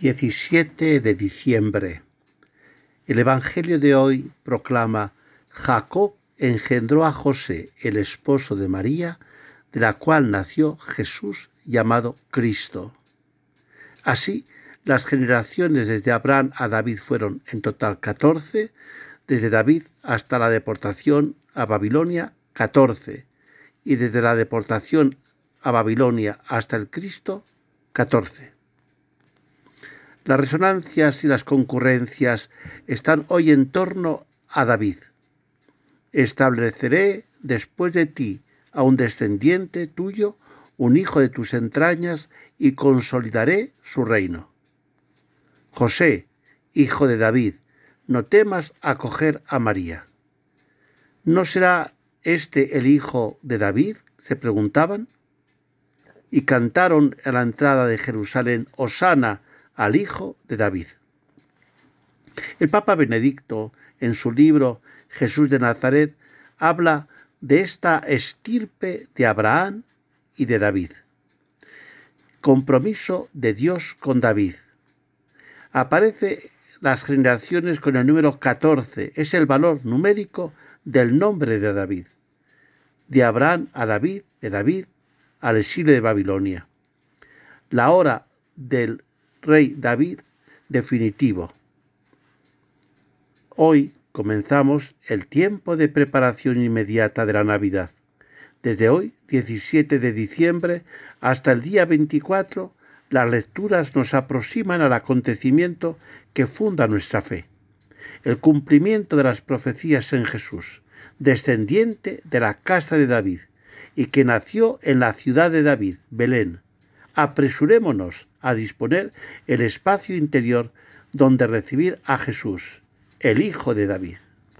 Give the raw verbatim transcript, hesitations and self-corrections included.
diecisiete de diciembre. El Evangelio de hoy proclama: Jacob engendró a José, el esposo de María, de la cual nació Jesús llamado Cristo. Así, las generaciones desde Abraham a David fueron en total catorce, desde David hasta la deportación a Babilonia, catorce, y desde la deportación a Babilonia hasta el Cristo, catorce. Las resonancias y las concurrencias están hoy en torno a David. Estableceré después de ti a un descendiente tuyo, un hijo de tus entrañas, y consolidaré su reino. José, hijo de David, no temas acoger a María. ¿No será este el hijo de David?, se preguntaban. Y cantaron a la entrada de Jerusalén: Hosana al hijo de David. El Papa Benedicto, en su libro Jesús de Nazaret, habla de esta estirpe de Abraham y de David. Compromiso de Dios con David. Aparece las generaciones con el número catorce, es el valor numérico del nombre de David. De Abraham a David, de David al exilio de Babilonia. La hora del rey David definitivo. Hoy comenzamos el tiempo de preparación inmediata de la Navidad. Desde hoy, diecisiete de diciembre, hasta el día veinticuatro, las lecturas nos aproximan al acontecimiento que funda nuestra fe: el cumplimiento de las profecías en Jesús, descendiente de la casa de David, y que nació en la ciudad de David, Belén. Apresurémonos a disponer el espacio interior donde recibir a Jesús, el Hijo de David.